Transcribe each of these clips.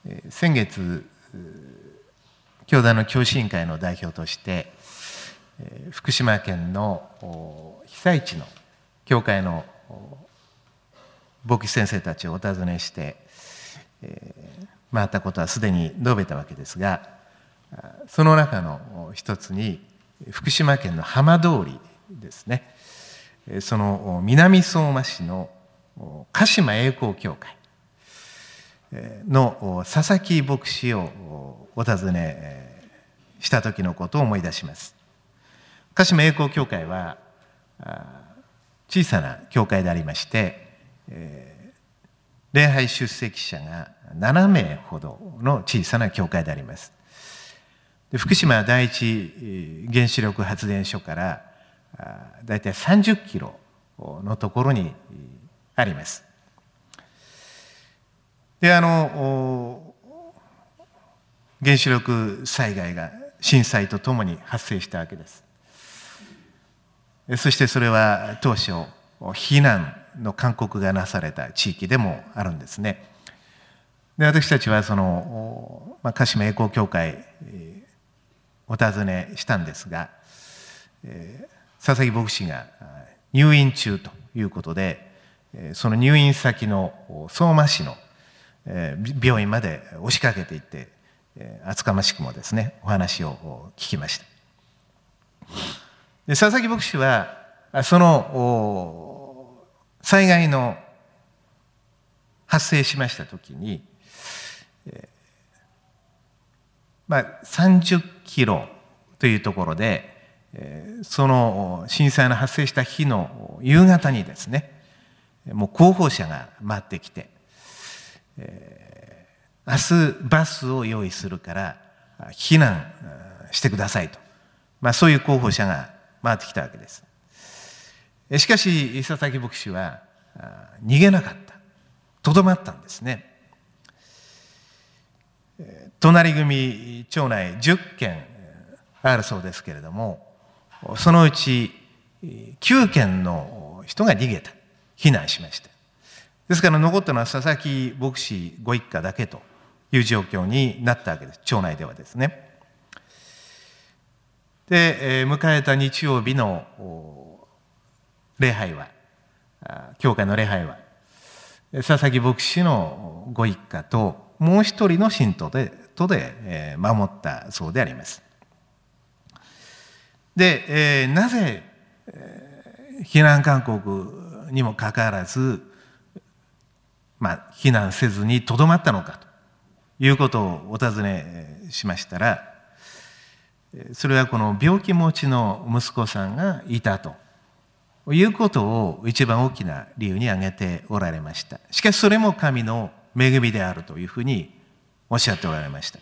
先月、教団の教師委員会の代表として、福島県の被災地の教会の牧師先生たちをお尋ねして、回ったことはすでに述べたわけですが、その中の一つに、福島県の浜通りですね、その南相馬市の鹿島栄光教会の佐々木牧師をお尋ねした時のことを思い出します。鹿島栄光教会は小さな教会でありまして、礼拝出席者が7名ほどの小さな教会であります。福島第一原子力発電所からだいたい30キロのところにあります。で、原子力災害が震災とともに発生したわけです。そしてそれは当初避難の勧告がなされた地域でもあるんですね。で、私たちはその鹿島栄光教会お尋ねしたんですが、佐々木牧師が入院中ということで、その入院先の相馬市の病院まで押しかけていって、厚かましくもですね、お話を聞きました。で、佐々木牧師はその災害の発生しましたときに、30キロというところで、その震災の発生した日の夕方にですね、もう広報車が回ってきて、明日バスを用意するから避難してくださいと、そういう広報車が回ってきたわけです。しかし佐々木牧師は逃げなかった、とどまったんですね。隣組町内10軒あるそうですけれども、そのうち9軒の人が逃げた、避難しました。ですから残ったのは佐々木牧師ご一家だけという状況になったわけです、町内ではですね。で、迎えた日曜日の礼拝は、教会の礼拝は、佐々木牧師のご一家ともう一人の信徒で守ったそうであります。で、なぜ避難勧告にもかかわらず、避難せずにとどまったのかということをお尋ねしましたら、それはこの病気持ちの息子さんがいたということを一番大きな理由に挙げておられました。しかしそれも神の恵みであるというふうにおっしゃっておられました。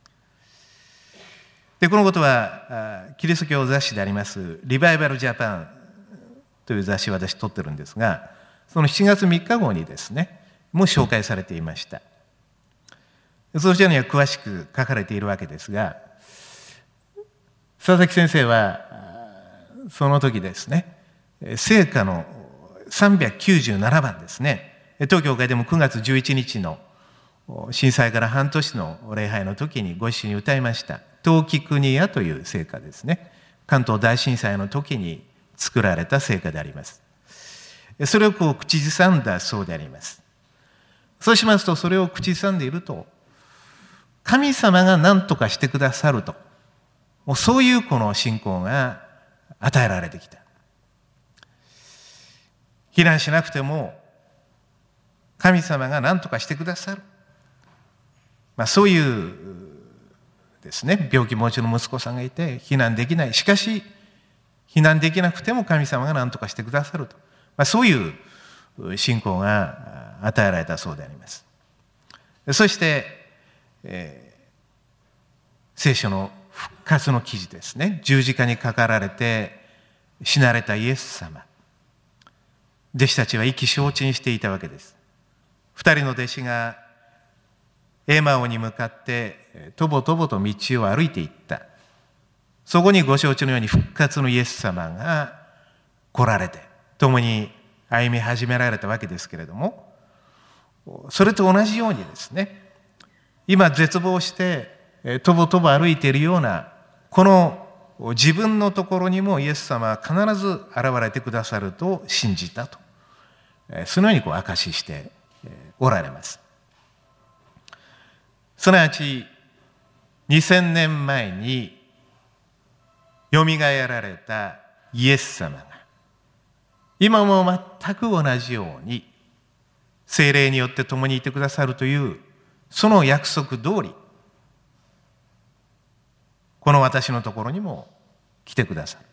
で、このことはキリスト教雑誌でありますリバイバルジャパンという雑誌を私取ってるんですが、その7月3日号にですね、もう紹介されていました。そちらには詳しく書かれているわけですが、佐々木先生はその時ですね、聖歌の397番ですね、当教会でも9月11日の震災から半年の礼拝の時にご一緒に歌いました「遠き国や」という聖歌ですね。関東大震災の時に作られた聖歌であります。それを口ずさんだそうであります。そうしますと、それを口ずさんでいると、神様が何とかしてくださると、もうそういうこの信仰が与えられてきた。避難しなくても神様が何とかしてくださる、そういうですね、病気持ちの息子さんがいて避難できない。しかし避難できなくても神様が何とかしてくださると、そういう信仰が与えられたそうであります。そして、聖書の復活の記事ですね、十字架にかかられて死なれたイエス様、弟子たちは意気消沈していたわけです。2人の弟子がエマオに向かってとぼとぼと道を歩いていった。そこにご承知のように復活のイエス様が来られて共に歩み始められたわけですけれども、それと同じようにですね、 今絶望してとぼとぼ歩いているようなこの自分のところにもイエス様は必ず現れてくださると信じたと、そのように証ししておられます。すなわち2000年前によみがえられたイエス様が今も全く同じように聖霊によって共にいてくださるというその約束通り、この私のところにも来てくださる。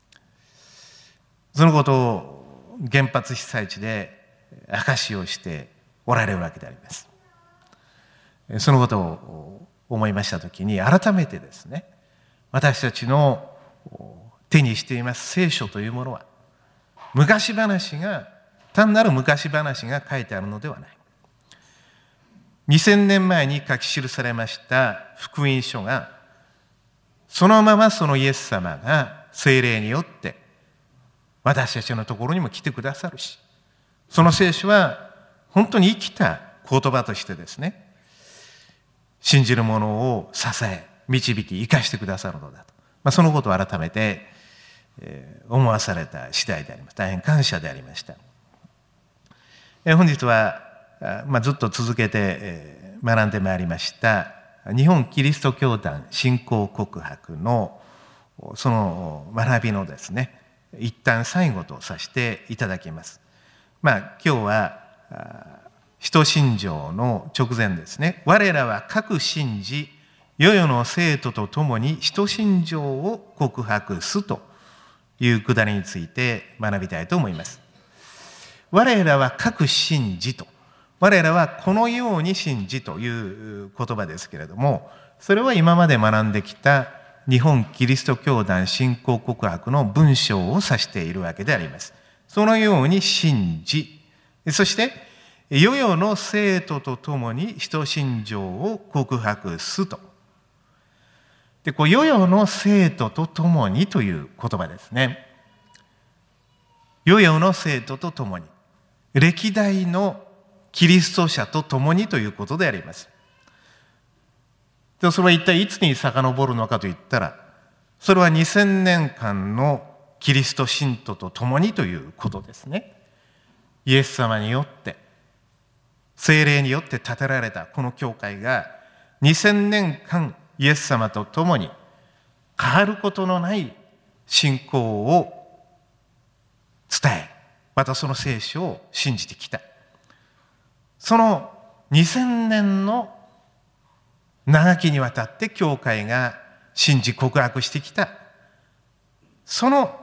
そのことを原発被災地で証しをしておられるわけであります。そのことを思いましたときに、改めてですね、私たちの手にしています聖書というものは、昔話が、単なる昔話が書いてあるのではない。2000年前に書き記されました福音書が、そのままそのイエス様が聖霊によって私たちのところにも来てくださるし、その聖書は本当に生きた言葉としてですね、信じる者を支え、導き、生かしてくださるのだと、そのことを改めて思わされた次第であります。大変感謝でありました。本日は、ずっと続けて学んでまいりました日本キリスト教団信仰告白のその学びのですね、一旦最後とさせていただきます。今日は使徒信条の直前ですね、我らは各信じ世々の生徒と共に使徒信条を告白すというくだりについて学びたいと思います。我らは各信じと、我らはこのように信じという言葉ですけれども、それは今まで学んできた日本キリスト教団信仰告白の文章を指しているわけであります。そのように信じ、そして世々の生徒と共に使徒信条を告白すと。で、世々の生徒と共にという言葉ですね。世々の生徒と共に、歴代のキリスト者と共にということであります。で、それは一体いつに遡るのかといったら、それは2000年間のキリスト信徒と共にということですね。イエス様によって、聖霊によって建てられたこの教会が2000年間イエス様と共に変わることのない信仰を伝え、またその聖書を信じてきた。その2000年の長きにわたって教会が信じ告白してきた、その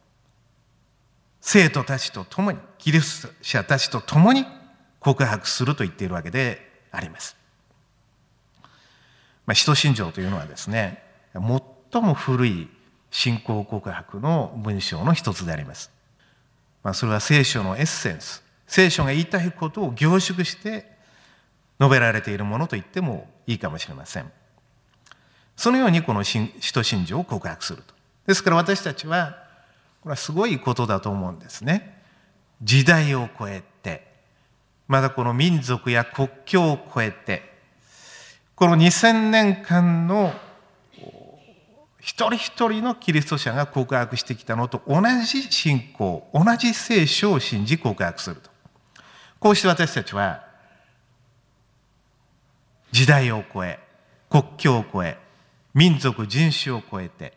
生徒たちと共に、キリスト者たちと共に告白すると言っているわけであります。使徒信条というのはですね、最も古い信仰告白の文章の一つであります。それは聖書のエッセンス、聖書が言いたいことを凝縮して述べられているものと言ってもいいかもしれません。そのようにこの使徒信条を告白すると。ですから私たちは、これはすごいことだと思うんですね。時代を超えて、またこの民族や国境を超えて、この2000年間の一人一人のキリスト者が告白してきたのと同じ信仰、同じ聖書を信じ告白すると。こうして私たちは時代を超え、国境を超え、民族、人種を超えて、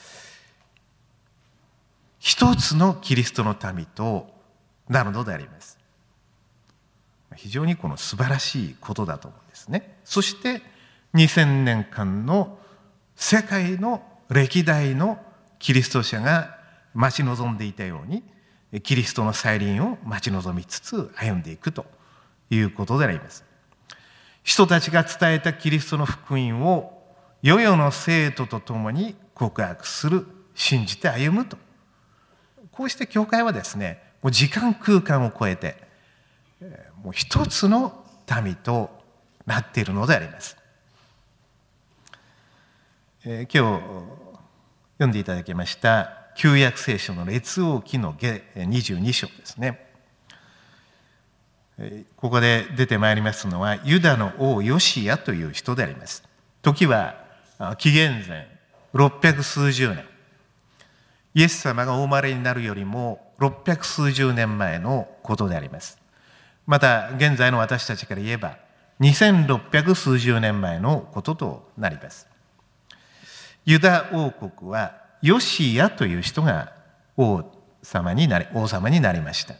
一つのキリストの民となるのであります。非常にこの素晴らしいことだと思うんですね。そして2000年間の世界の歴代のキリスト者が待ち望んでいたように、キリストの再臨を待ち望みつつ歩んでいくということであります。人たちが伝えたキリストの福音を世々の生徒と共に告白する、信じて歩むと。こうして教会はですね、もう時間空間を超えて、もう一つの民となっているのであります。今日読んでいただきました旧約聖書の列王記の22章ですね。 ここで出てまいりますのはユダの王ヨシアという人であります。時は紀元前600数十年、イエス様がお生まれになるよりも600数十年前のことであります。また現在の私たちから言えば2600数十年前のこととなります。ユダ王国はヨシアという人が王様になりました。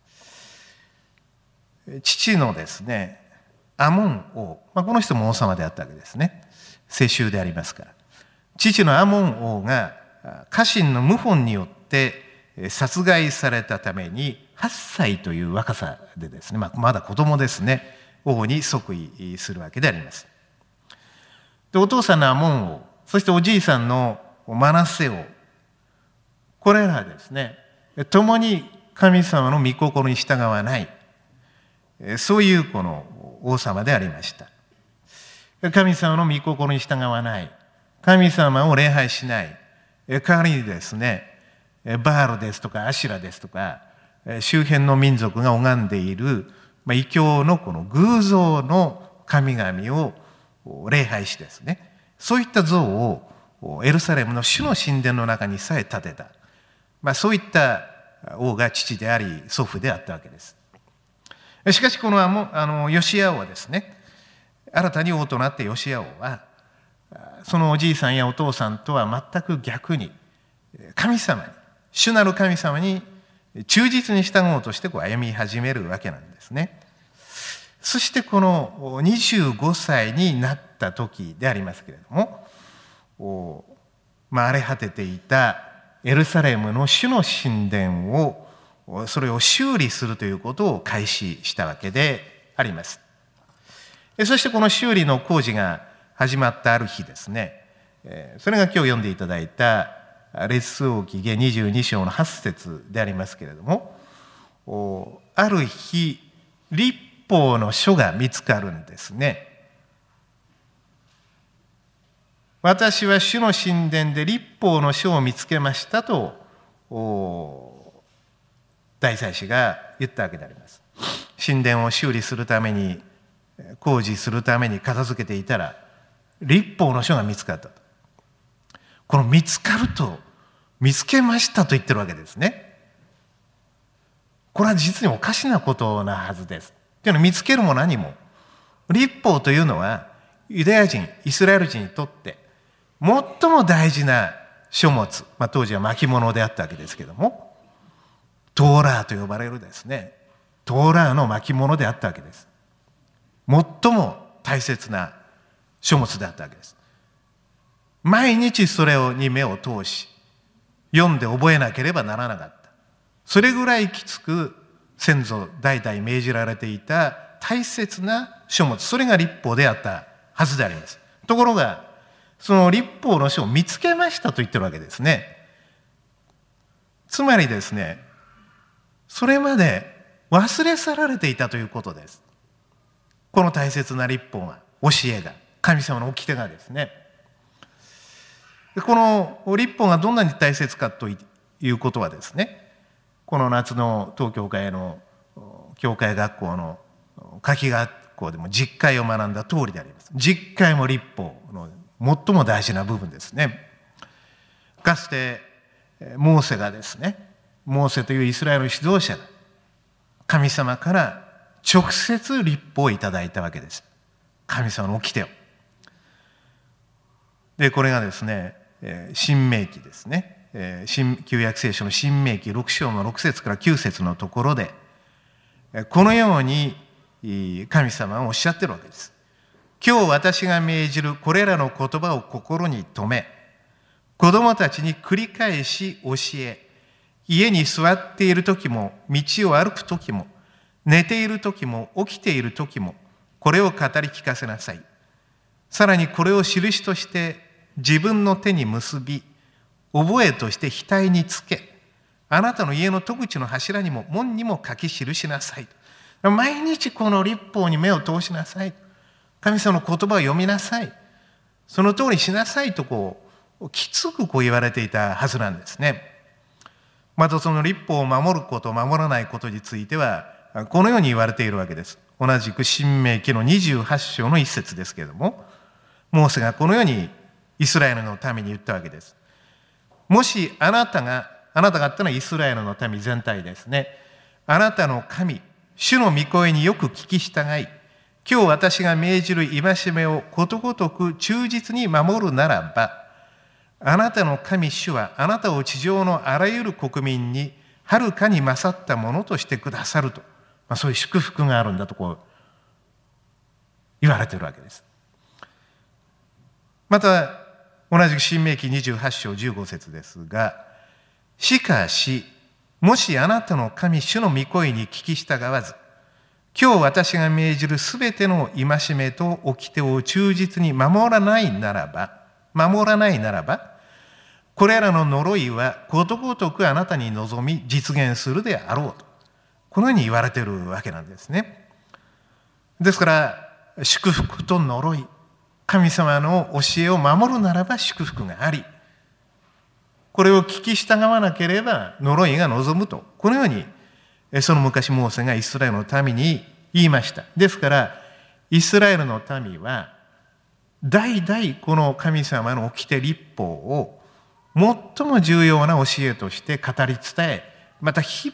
父のですね、アモン王、この人も王様であったわけですね。世襲でありますから。父のアモン王が家臣の謀反によって殺害されたために8歳という若さでですね、まだ子供ですね、王に即位するわけであります。で、お父さんのアモン王、そしておじいさんのマナセ王、これらですね、共に神様の御心に従わない、そういうこの王様でありました。神様の御心に従わない、神様を礼拝しない、代わりにですね、バールですとかアシュラですとか、周辺の民族が拝んでいる異教のこの偶像の神々を礼拝しですね、そういった像をエルサレムの主の神殿の中にさえ建てた、そういった王が父であり祖父であったわけです。しかしこのヨシア王はですね、新たに王となってヨシア王はそのおじいさんやお父さんとは全く逆に神様に、主なる神様に忠実に従おうとして歩み始めるわけなんですね。そしてこの25歳になった時でありますけれども、荒れ果てていたエルサレムの主の神殿を、それを修理するということを開始したわけであります。そしてこの修理の工事が始まったある日ですね、それが今日読んでいただいた列王記下22章の8節でありますけれども、ある日律法の書が見つかるんですね。私は主の神殿で律法の書を見つけましたと大祭司が言ったわけであります。神殿を修理するために、工事するために片付けていたら律法の書が見つかったと。この見つかると、見つけましたと言ってるわけですね。これは実におかしなことなはずです。というのは、見つけるも何も、律法というのはユダヤ人、イスラエル人にとって最も大事な書物、当時は巻物であったわけですけども、トーラーと呼ばれるですね、トーラーの巻物であったわけです。最も大切な書物であったわけです。毎日それに目を通し、読んで覚えなければならなかった。それぐらいきつく先祖代々命じられていた大切な書物、それが律法であったはずであります。ところが、その律法の書を見つけましたと言ってるわけですね。つまりですね、それまで忘れ去られていたということです。この大切な律法が、教えが、神様の掟がですね。この律法がどんなに大切かということはですね、この夏の当教会の教会学校の夏季学校でも実会を学んだ通りであります。実会も律法の最も大事な部分ですね。かつてモーセがですね、モーセというイスラエルの指導者が神様から直接律法をいただいたわけです。神様の掟を。で、これがですね、新明記ですね、旧約聖書の新明記6章の6節から9節のところで、このように神様はおっしゃってるわけです。今日私が命じるこれらの言葉を心に留め、子供たちに繰り返し教え、家に座っている時も、道を歩く時も、寝ている時も、起きている時も、これを語り聞かせなさい。さらにこれを印として自分の手に結び、覚えとして額につけ、あなたの家の戸口の柱にも門にも書き記しなさい。毎日この律法に目を通しなさい。神様の言葉を読みなさい。その通りしなさいときつく言われていたはずなんですね。またその律法を守ること、守らないことについては、 このように言われているわけです。同じく申命記の28章の一節ですけれども、モーセがこのようにイスラエルの民に言ったわけです。もしあなたがっていうのはイスラエルの民全体ですね。あなたの神、主の御声によく聞き従い、今日私が命じる戒めをことごとく忠実に守るならば、あなたの神主はあなたを地上のあらゆる国民にはるかに勝ったものとしてくださると、そういう祝福があるんだとこう言われているわけです。また同じく申命記28章15節ですが、しかしもしあなたの神主の御声に聞き従わず、今日私が命じるすべての戒めと掟を忠実に守らないならば、これらの呪いはことごとくあなたに望み実現するであろうと、このように言われているわけなんですね。ですから祝福と呪い、神様の教えを守るならば祝福があり、これを聞き従わなければ呪いが望むと、このようにその昔モーセがイスラエルの民に言いました。ですからイスラエルの民は代々この神様の掟律法を最も重要な教えとして語り伝え、また日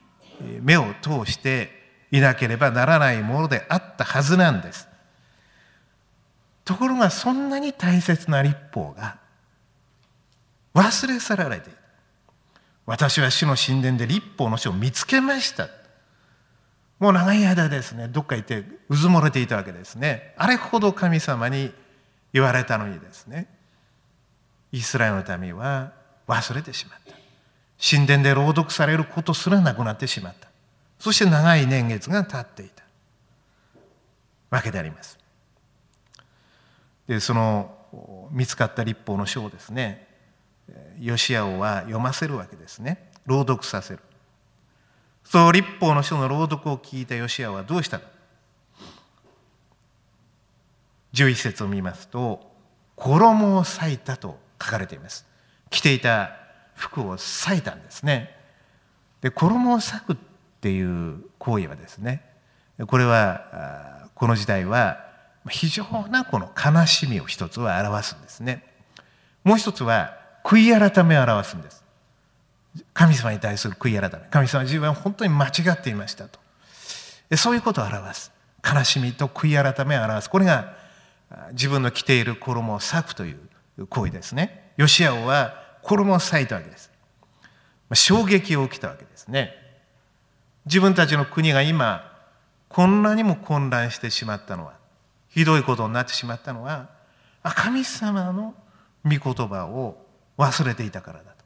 々目を通していなければならないものであったはずなんです。ところがそんなに大切な律法が忘れ去られている。私は主の神殿で律法の書を見つけました。もう長い間ですね、どっか行ってうずもれていたわけですね。あれほど神様に言われたのにですね、イスラエルの民は忘れてしまった。神殿で朗読されることすらなくなってしまった。そして長い年月が経っていたわけであります。で、その見つかった律法の書をですね、ヨシア王は読ませるわけですね。朗読させる。その律法の書の朗読を聞いたヨシア王はどうしたか。11節を見ますと、衣を裂いたと書かれています。着ていた服を裂いたんですね。で、衣を裂くっていう行為はですね、これはこの時代は非常なこの悲しみを一つは表すんですね。もう一つは悔い改めを表すんです。神様に対する悔い改め。神様は自分は本当に間違っていましたと。そういうことを表す。悲しみと悔い改めを表す。これが自分の着ている衣を裂くという行為ですね。ヨシア王は衣を裂いたわけです。衝撃を受けたわけですね。自分たちの国が今こんなにも混乱してしまったのは、ひどいことになってしまったのは、神様の御言葉を忘れていたからだ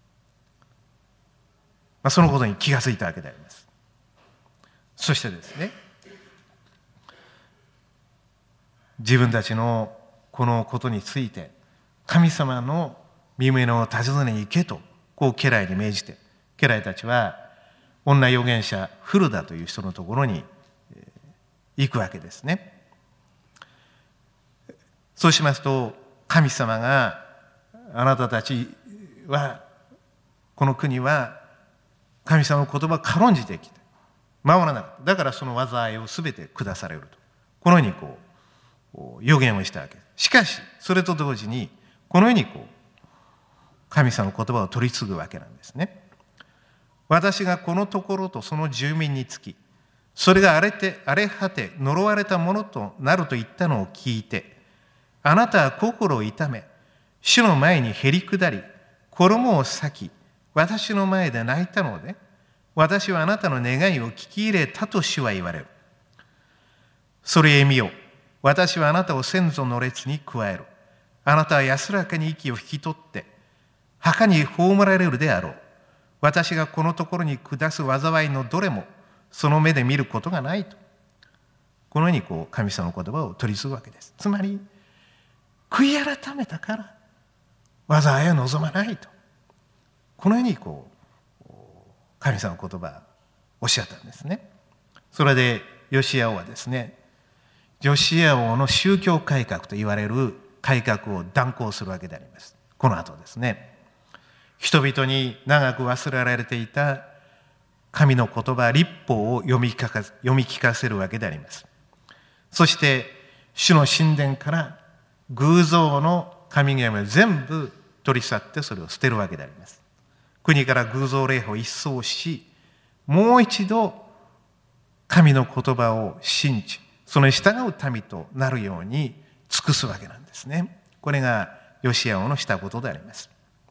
と。そのことに気がついたわけであります。そしてですね、自分たちのこのことについて神様の御胸を尋ねに行けとこう家来に命じて、家来たちは女預言者フルダという人のところに行くわけですね。そうしますと、神様があなたたちはこの国は神様の言葉を軽んじてきて守らなかった。だからその災いをすべて下されると、このようにこう予言をしたわけです。しかしそれと同時にこのように神様の言葉を取り継ぐわけなんですね。私がこのところとその住民につき、それが荒れ果て呪われたものとなると言ったのを聞いて、あなたは心を痛め、主の前にへり下り、衣を裂き、私の前で泣いたので、私はあなたの願いを聞き入れたと主は言われる。それへ見よ、私はあなたを先祖の列に加える。あなたは安らかに息を引き取って、墓に葬られるであろう。私がこのところに下す災いのどれも、その目で見ることがないと。このように神様の言葉を取り継ぐわけです。つまり、悔い改めたから災いを望まないと、このように神様の言葉をおっしゃったんですね。それでヨシア王はですね、ヨシア王の宗教改革と言われる改革を断行するわけであります。この後ですね、人々に長く忘れられていた神の言葉、律法を読み聞かせるわけであります。そして主の神殿から偶像の神々を全部取り去ってそれを捨てるわけであります。国から偶像礼拝を一掃し、もう一度神の言葉を信じ、その従う民となるように尽くすわけなんですね。これがヨシア王のしたことであります。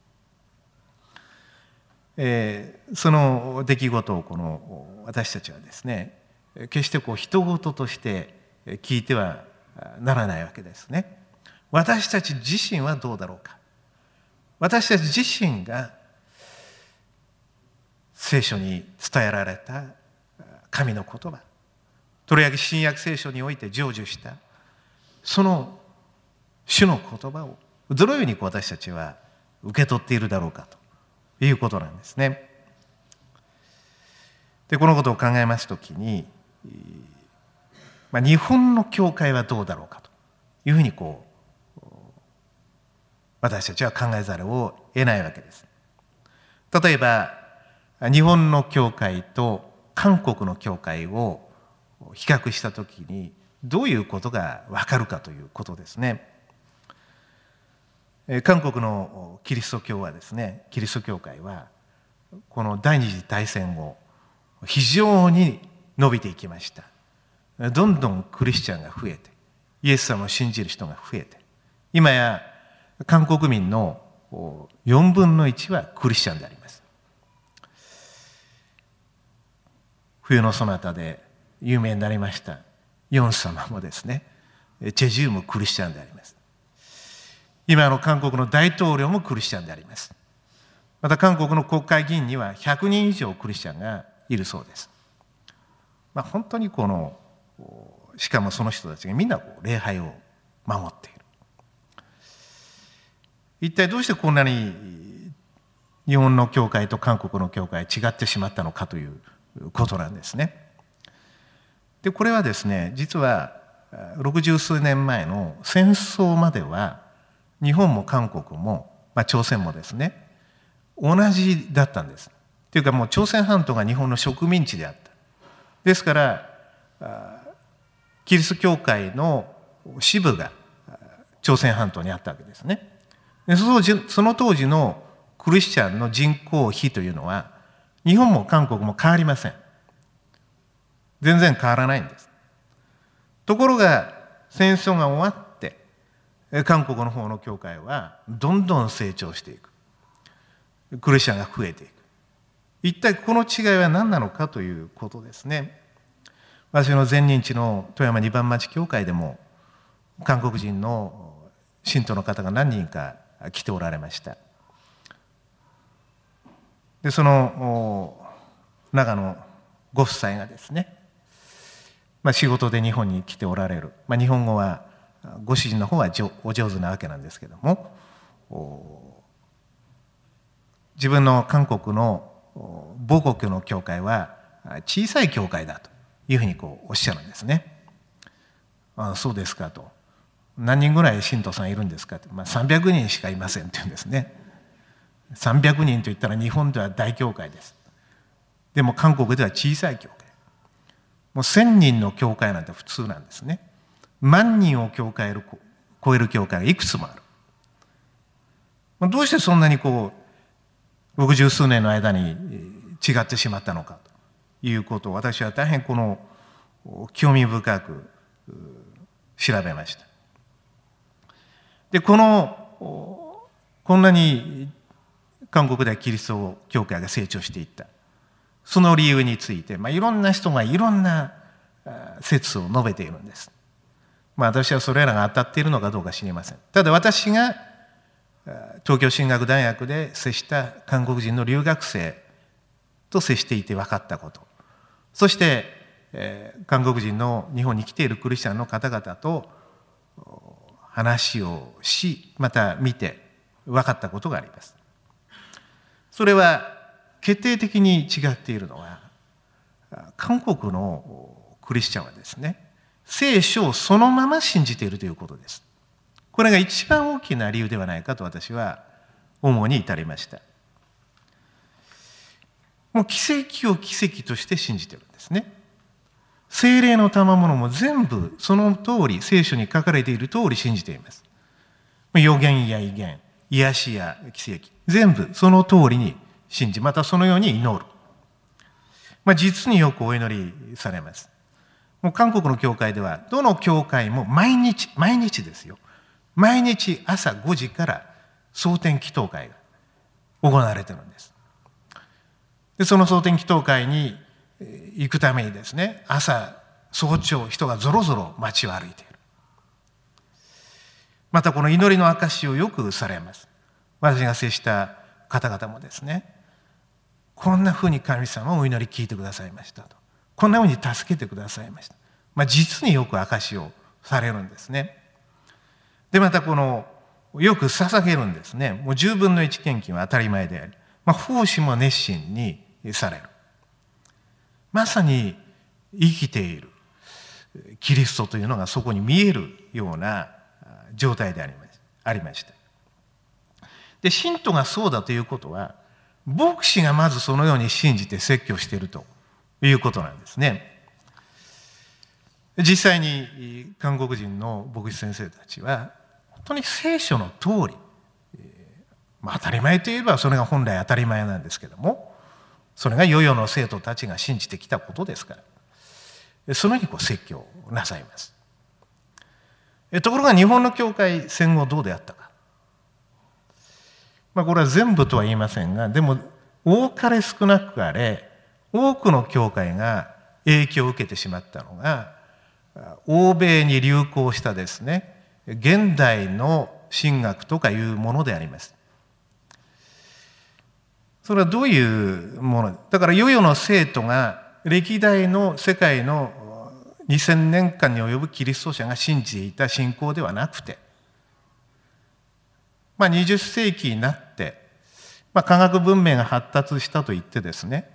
その出来事を私たちはですね、決して人事として聞いてはならないわけですね。私たち自身はどうだろうか。私たち自身が聖書に伝えられた神の言葉、とりわけ新約聖書において成就したその主の言葉をどのように私たちは受け取っているだろうかということなんですね。で、このことを考えますときに、日本の教会はどうだろうかというふうに私たちは考えざるを得ないわけです。例えば日本の教会と韓国の教会を比較したときにどういうことがわかるかということですね。韓国のキリスト教はですね、キリスト教会はこの第二次大戦後非常に伸びていきました。どんどんクリスチャンが増えて、イエス様を信じる人が増えて、今や韓国民の4分の1はクリスチャンであります。冬のソナタで有名になりましたヨン様もですね、チェジュもクリスチャンであります。今の韓国の大統領もクリスチャンであります。また韓国の国会議員には100人以上クリスチャンがいるそうです。本当にしかもその人たちがみんな礼拝を守っている。一体どうしてこんなに日本の教会と韓国の教会違ってしまったのかということなんですね。で、これはですね、実は60数年前の戦争までは日本も韓国も、朝鮮もですね、同じだったんです。というかもう朝鮮半島が日本の植民地であった。ですからキリスト教会の支部が朝鮮半島にあったわけですね。で、その当時のクリスチャンの人口比というのは日本も韓国も変わりません。全然変わらないんです。ところが戦争が終わって韓国の方の教会はどんどん成長していく。クリスチャンが増えていく。一体この違いは何なのかということですね。私の前任地の富山二番町教会でも韓国人の信徒の方が何人か来ておられました。で、その長野ご夫妻がですね、仕事で日本に来ておられる、日本語はご主人の方はお上手なわけなんですけども、自分の韓国の母国の教会は小さい教会だというふうにおっしゃるんですね。そうですかと。何人ぐらい信徒さんいるんですかって、300人しかいませんって言うんですね。300人といったら日本では大教会です。でも韓国では小さい教会。もう1000人の教会なんて普通なんですね。万人を超える教会がいくつもある。どうしてそんなに60数年の間に違ってしまったのかということを私は大変興味深く調べました。で、こんなに韓国ではキリスト教会が成長していったその理由について、いろんな人がいろんな説を述べているんです。私はそれらが当たっているのかどうか知りません。ただ私が東京進学大学で接した韓国人の留学生と接していて分かったこと、そして、韓国人の日本に来ているクリスチャンの方々と話をし、また見て分かったことがあります。それは決定的に違っているのは、韓国のクリスチャンはですね、聖書をそのまま信じているということです。これが一番大きな理由ではないかと私は思うに至りました。 もう奇跡を奇跡として信じてるんですね。聖霊の賜物も全部その通り、聖書に書かれている通り信じています。預言や異言、癒しや奇跡、全部その通りに信じ、またそのように祈る。実によくお祈りされます。もう韓国の教会では、どの教会も毎日ですよ。毎日朝5時から蒼天祈祷会が行われているんです。で、その蒼天祈祷会に行くためにですね、朝、早朝、人がぞろぞろ街を歩いている。またこの祈りの証しをよくされます。私が接した方々もですね、こんなふうに神様お祈り聞いてくださいましたと。こんなふうに助けてくださいました。実によく証しをされるんですね。で、またこの、よく捧げるんですね。もう10分の1献金は当たり前であり、奉仕も熱心にされる。まさに生きているキリストというのがそこに見えるような状態でありました。で、信徒がそうだということは、牧師がまずそのように信じて説教しているということなんですね。実際に韓国人の牧師先生たちは、本当に聖書の通り、当たり前といえばそれが本来当たり前なんですけども、それが世々の生徒たちが信じてきたことですから、そのように説教をなさいます。ところが日本の教会、戦後どうであったか。これは全部とは言いませんが、でも多かれ少なくあれ、多くの教会が影響を受けてしまったのが、欧米に流行したですね、現代の神学とかいうものであります。それはどういうものだから、世々の生徒が歴代の世界の2000年間に及ぶキリスト者が信じていた信仰ではなくて、20世紀になって、科学文明が発達したといってですね、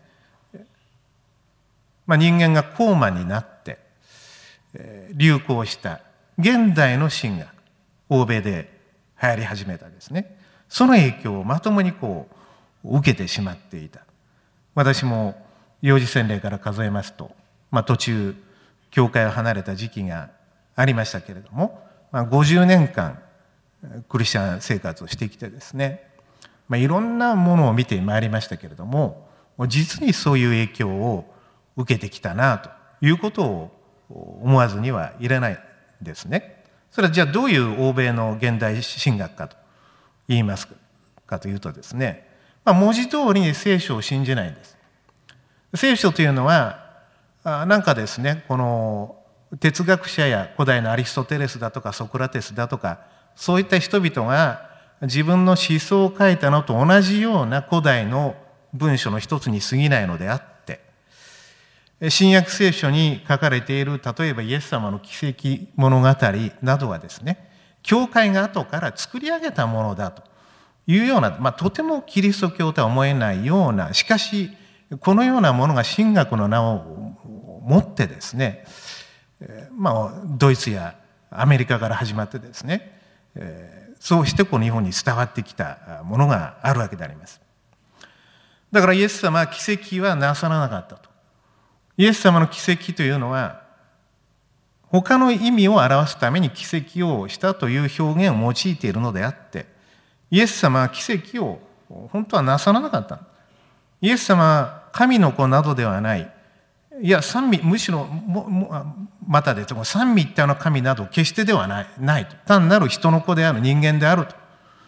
人間が高慢になって流行した現代の神学、欧米で流行り始めたですね、その影響をまともに受けてしまっていた。私も幼児洗礼から数えますと、途中教会を離れた時期がありましたけれども、50年間クリスチャン生活をしてきてですね、いろんなものを見てまいりましたけれども、実にそういう影響を受けてきたなということを思わずにはいらないですね。それはじゃあどういう欧米の現代神学かと言いますかというとですね、文字通りに聖書を信じないんです。聖書というのはなんかですね、この哲学者や古代のアリストテレスだとかソクラテスだとか、そういった人々が自分の思想を書いたのと同じような古代の文書の一つに過ぎないのであって、新約聖書に書かれている例えばイエス様の奇跡物語などはですね、教会が後から作り上げたものだというような、とてもキリスト教とは思えないような、しかしこのようなものが神学の名を持ってですね、ドイツやアメリカから始まってですね、そうして日本に伝わってきたものがあるわけであります。だからイエス様は奇跡はなさらなかったと。イエス様の奇跡というのは他の意味を表すために奇跡をしたという表現を用いているのであって、イエス様は奇跡を本当はなさらなかった。イエス様は神の子などではない。いや、むしろまたですね、三位一体の神など決してではないと。単なる人の子である、人間であると。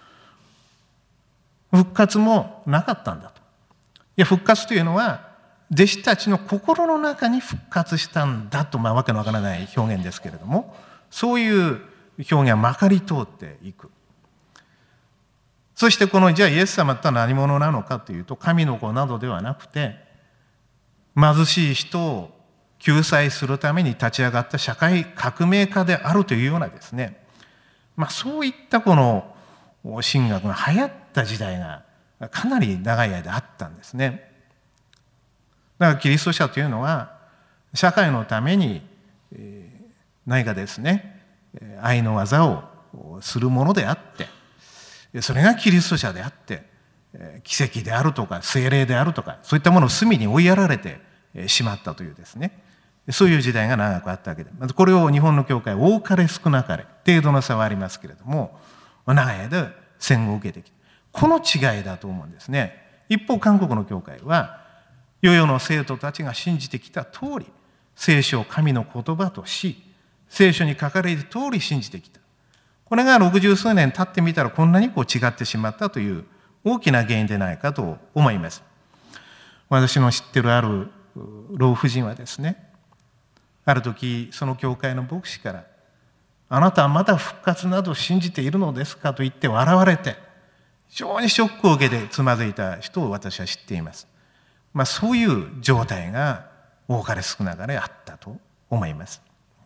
復活もなかったんだと。いや、復活というのは弟子たちの心の中に復活したんだと、わけのわからない表現ですけれども、そういう表現はまかり通っていく。そしてじゃあイエス様とは何者なのかというと、神の子などではなくて、貧しい人を救済するために立ち上がった社会革命家であるというようなですね、そういった神学が流行った時代がかなり長い間あったんですね。だからキリスト者というのは社会のために何かですね、愛の技をするものであって、それがキリスト者であって、 奇跡であるとか聖霊であるとか、そういったものを隅に追いやられてしまったというですね、そういう時代が長くあったわけで、まずこれを日本の教会は多かれ少なかれ程度の差はありますけれども、長い間戦後を受けてきた。この違いだと思うんですね。一方韓国の教会は世々の生徒たちが信じてきた通り、聖書を神の言葉とし、聖書に書かれる通り信じてきた。これが60数年経ってみたらこんなに違ってしまったという大きな原因でないかと思います。私の知ってるある老婦人はですね、ある時その教会の牧師から「あなたはまだ復活など信じているのですか?」と言って笑われて、非常にショックを受けてつまずいた人を私は知っています。そういう状態が多かれ少なかれあったと思います。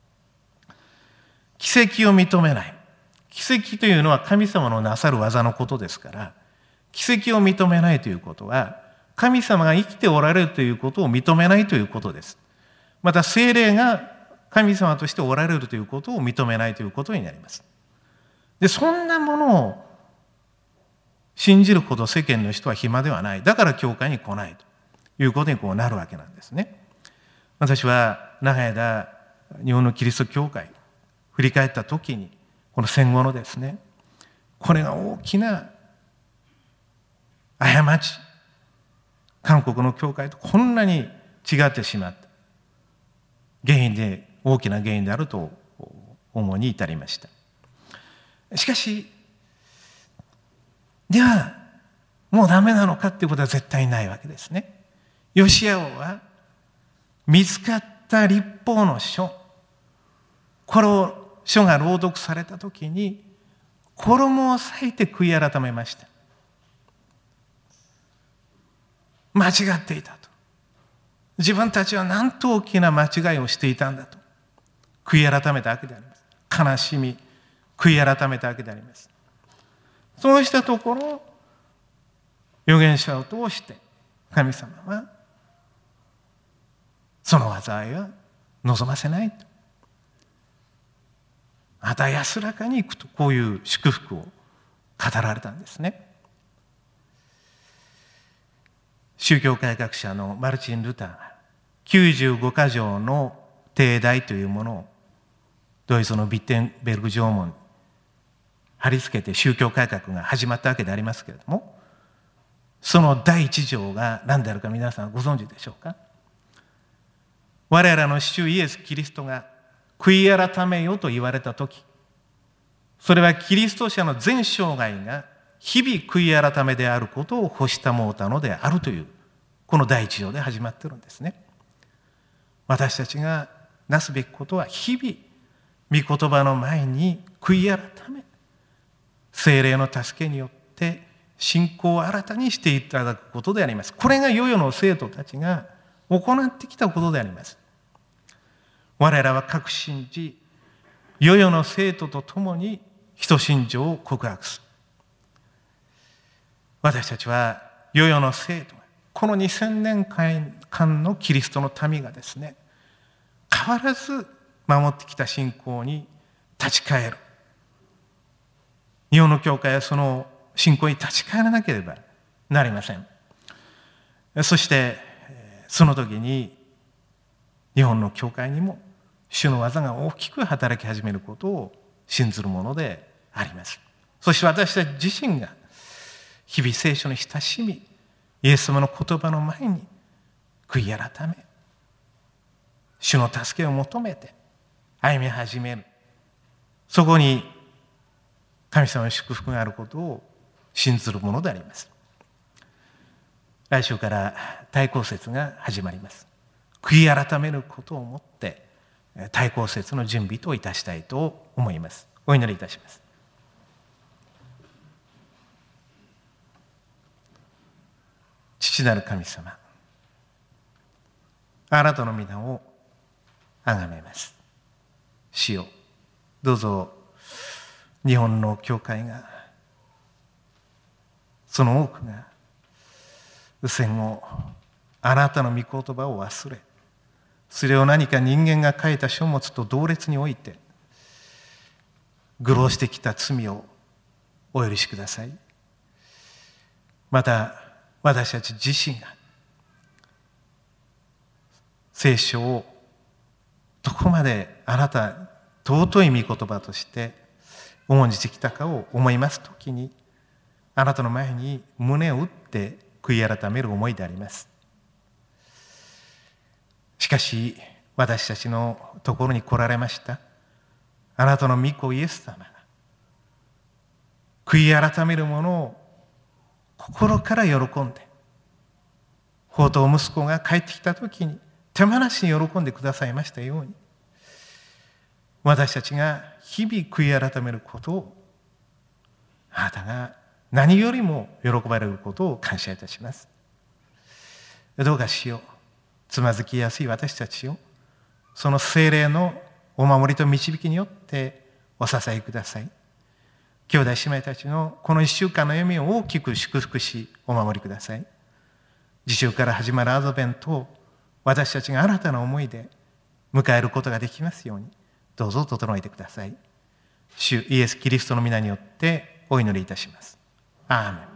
奇跡を認めない。奇跡というのは神様のなさる技のことですから、奇跡を認めないということは神様が生きておられるということを認めないということです。また聖霊が神様としておられるということを認めないということになります。で、そんなものを信じるほど世間の人は暇ではない。だから教会に来ないということになるわけなんですね。私は長い間日本のキリスト教会振り返った時に、この戦後のですね、これが大きな過ち、韓国の教会とこんなに違ってしまった大きな原因であると思うに至りました。しかし、ではもうダメなのかっていうことは絶対ないわけですね。ヨシア王は見つかった律法の書、この書が朗読されたときに衣を裂いて悔い改めました。間違っていたと。自分たちはなんと大きな間違いをしていたんだと悔い改めたわけであります。悲しみ、悔い改めたわけであります。そうしたところ、預言者を通して神様はその災いは望ませないと。また安らかに行くと、こういう祝福を語られたんですね。宗教改革者のマルチン・ルターが95か条の定題というものをドイツのビッテンベルグ城門に貼り付けて宗教改革が始まったわけでありますけれども、その第一条が何であるか皆さんご存知でしょうか。我らの主イエス・キリストが悔い改めよと言われたとき、それはキリスト者の全生涯が日々悔い改めであることを欲したもうたのであるという、この第一条で始まっているんですね。私たちがなすべきことは、日々御言葉の前に悔い改め、聖霊の助けによって信仰を新たにしていただくことであります。これが世々の生徒たちが行ってきたことであります。我らは確信じ、世々の生徒と共に人信条を告白する。私たちは世々の生徒が、この2000年間のキリストの民がですね、変わらず守ってきた信仰に立ち返る。日本の教会はその信仰に立ち返らなければなりません。そしてその時に日本の教会にも主の技が大きく働き始めることを信ずるものであります。そして私たち自身が日々聖書に親しみ、イエス様の言葉の前に悔い改め、主の助けを求めて歩み始める。そこに神様の祝福があることを信ずるものであります。来週から対抗節が始まります。悔い改めることをもって対抗節の準備といたしたいと思います。お祈りいたします。父なる神様、あなたの皆をあがめます。主よ、どうぞ日本の教会が、その多くが戦後あなたの御言葉を忘れ、それを何か人間が書いた書物と同列において愚弄してきた罪をお許しください。 また私たち自身が聖書をどこまであなた尊い御言葉として重んじてきたかを思いますときに、あなたの前に胸を打って悔い改める思いであります。しかし私たちのところに来られましたあなたの御子イエス様が、悔い改めるものを心から喜んで、放蕩息子が帰ってきたときに手放しに喜んでくださいましたように、私たちが日々悔い改めることを、あなたが何よりも喜ばれることを感謝いたします。どうかしよう、つまずきやすい私たちを、その聖霊のお守りと導きによってお支えください。兄弟姉妹たちのこの1週間の歩みを大きく祝福しお守りください。次週から始まるアドベントを私たちが新たな思いで迎えることができますように、どうぞ整えてください。主イエス・キリストの皆によってお祈りいたします。アーメン。